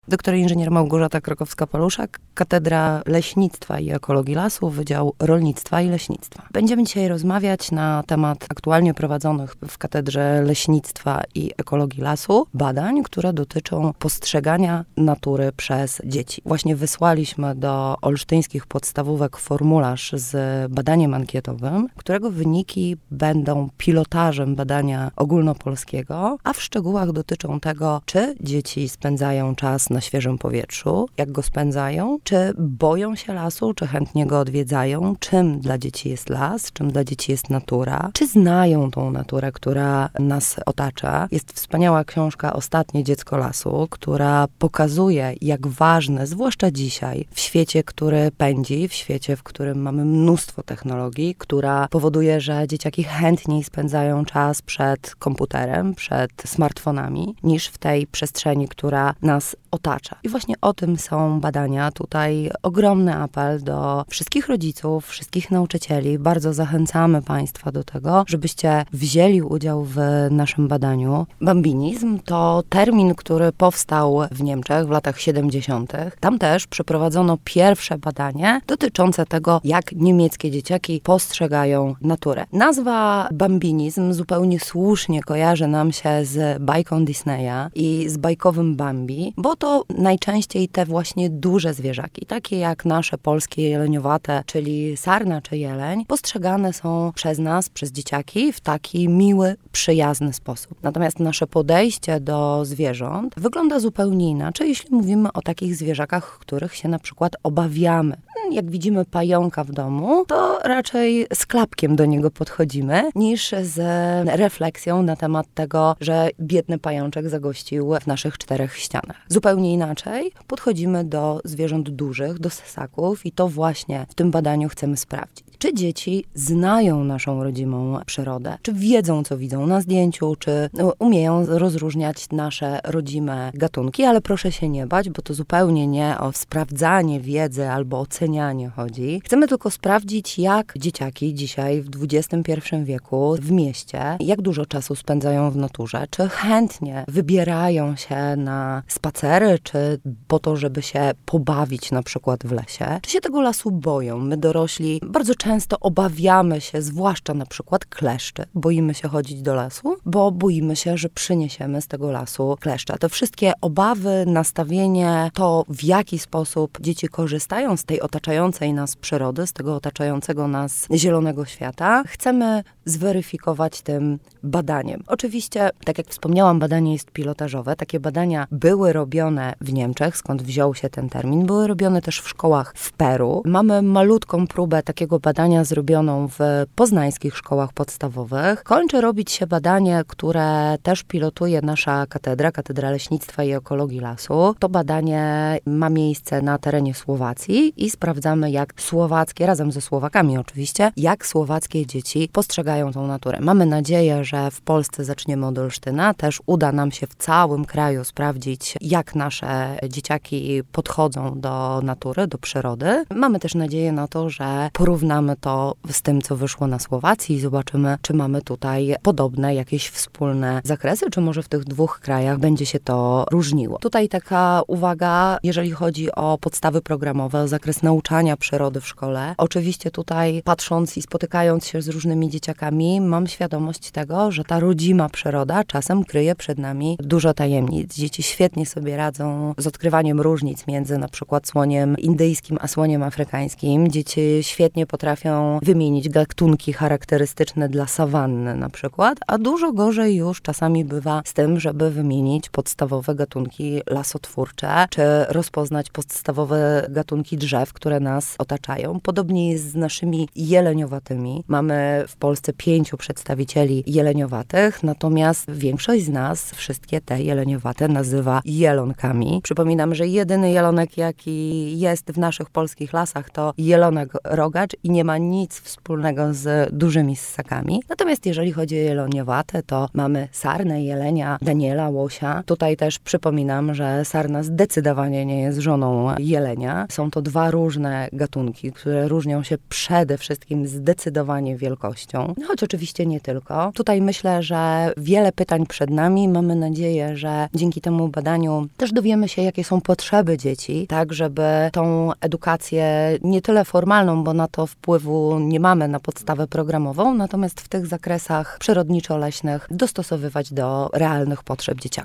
Doktor inżynier Małgorzata Krakowska-Paluszak, Katedra Leśnictwa i Ekologii Lasu, Wydział Rolnictwa i Leśnictwa. Będziemy dzisiaj rozmawiać na temat aktualnie prowadzonych w Katedrze Leśnictwa i Ekologii Lasu badań, które dotyczą postrzegania natury przez dzieci. Właśnie wysłaliśmy do olsztyńskich podstawówek formularz z badaniem ankietowym, którego wyniki będą pilotażem badania ogólnopolskiego, a w szczegółach dotyczą tego, czy dzieci spędzają czas na świeżym powietrzu, jak go spędzają, czy boją się lasu, czy chętnie go odwiedzają, czym dla dzieci jest las, czym dla dzieci jest natura, czy znają tą naturę, która nas otacza. Jest wspaniała książka Ostatnie dziecko lasu, która pokazuje, jak ważne, zwłaszcza dzisiaj, w świecie, który pędzi, w świecie, w którym mamy mnóstwo technologii, która powoduje, że dzieciaki chętniej spędzają czas przed komputerem, przed smartfonami, niż w tej przestrzeni, która nas otacza. I właśnie o tym są badania. Tutaj ogromny apel do wszystkich rodziców, wszystkich nauczycieli. Bardzo zachęcamy Państwa do tego, żebyście wzięli udział w naszym badaniu. Bambinizm to termin, który powstał w Niemczech w latach 70. Tam też przeprowadzono pierwsze badanie dotyczące tego, jak niemieckie dzieciaki postrzegają naturę. Nazwa bambinizm zupełnie słusznie kojarzy nam się z bajką Disneya i z bajkowym Bambi, bo to najczęściej te właśnie duże zwierzaki, takie jak nasze polskie jeleniowate, czyli sarna czy jeleń, postrzegane są przez nas, przez dzieciaki w taki miły, przyjazny sposób. Natomiast nasze podejście do zwierząt wygląda zupełnie inaczej, jeśli mówimy o takich zwierzakach, których się na przykład obawiamy. Jak widzimy pająka w domu, to raczej z klapkiem do niego podchodzimy, niż z refleksją na temat tego, że biedny pajączek zagościł w naszych czterech ścianach. Zupełnie inaczej podchodzimy do zwierząt dużych, do ssaków i to właśnie w tym badaniu chcemy sprawdzić. Czy dzieci znają naszą rodzimą przyrodę? Czy wiedzą, co widzą na zdjęciu? Czy umieją rozróżniać nasze rodzime gatunki? Ale proszę się nie bać, bo to zupełnie nie o sprawdzanie wiedzy albo ocenianie chodzi. Chcemy tylko sprawdzić, jak dzieciaki dzisiaj w XXI wieku w mieście, jak dużo czasu spędzają w naturze, czy chętnie wybierają się na spacery, czy po to, żeby się pobawić na przykład w lesie, czy się tego lasu boją. My dorośli bardzo często obawiamy się, zwłaszcza na przykład kleszczy. Boimy się chodzić do lasu, bo boimy się, że przyniesiemy z tego lasu kleszcza. Te wszystkie obawy, nastawienie, to w jaki sposób dzieci korzystają z tej otaczającej nas przyrody, z tego otaczającego nas zielonego świata, chcemy zweryfikować tym badaniem. Oczywiście, tak jak wspomniałam, badanie jest pilotażowe. Takie badania były robione w Niemczech, skąd wziął się ten termin. Były robione też w szkołach w Peru. Mamy malutką próbę takiego badania zrobioną w poznańskich szkołach podstawowych. Kończy robić się badanie, które też pilotuje nasza Katedra Leśnictwa i Ekologii Lasu. To badanie ma miejsce na terenie Słowacji i sprawdzamy, jak słowackie, razem ze Słowakami oczywiście, jak słowackie dzieci postrzegają tą naturę. Mamy nadzieję, że w Polsce zaczniemy od Olsztyna. Też uda nam się w całym kraju sprawdzić, jak nasze dzieciaki podchodzą do natury, do przyrody. Mamy też nadzieję na to, że porównamy to z tym, co wyszło na Słowacji i zobaczymy, czy mamy tutaj podobne jakieś wspólne zakresy, czy może w tych dwóch krajach będzie się to różniło. Tutaj taka uwaga, jeżeli chodzi o podstawy programowe, o zakres nauczania przyrody w szkole. Oczywiście tutaj patrząc i spotykając się z różnymi dzieciakami, mam świadomość tego, że ta rodzima przyroda czasem kryje przed nami dużo tajemnic. Dzieci świetnie sobie radzą z odkrywaniem różnic między na przykład słoniem indyjskim a słoniem afrykańskim. Dzieci świetnie potrafią wymienić gatunki charakterystyczne dla sawanny na przykład, a dużo gorzej już czasami bywa z tym, żeby wymienić podstawowe gatunki lasotwórcze, czy rozpoznać podstawowe gatunki drzew, które nas otaczają. Podobnie jest z naszymi jeleniowatymi. Mamy w Polsce 5 przedstawicieli jeleniowatych, natomiast większość z nas wszystkie te jeleniowate nazywa jelonkami. Przypominam, że jedyny jelonek, jaki jest w naszych polskich lasach, to jelonek rogacz i nie ma nic wspólnego z dużymi ssakami. Natomiast jeżeli chodzi o jeleniowate, to mamy sarnę, jelenia, daniela, łosia. Tutaj też przypominam, że sarna zdecydowanie nie jest żoną jelenia. Są to dwa różne różne gatunki, które różnią się przede wszystkim zdecydowanie wielkością, choć oczywiście nie tylko. Tutaj myślę, że wiele pytań przed nami. Mamy nadzieję, że dzięki temu badaniu też dowiemy się, jakie są potrzeby dzieci, tak żeby tą edukację nie tyle formalną, bo na to wpływu nie mamy na podstawę programową, natomiast w tych zakresach przyrodniczo-leśnych dostosowywać do realnych potrzeb dzieciaków.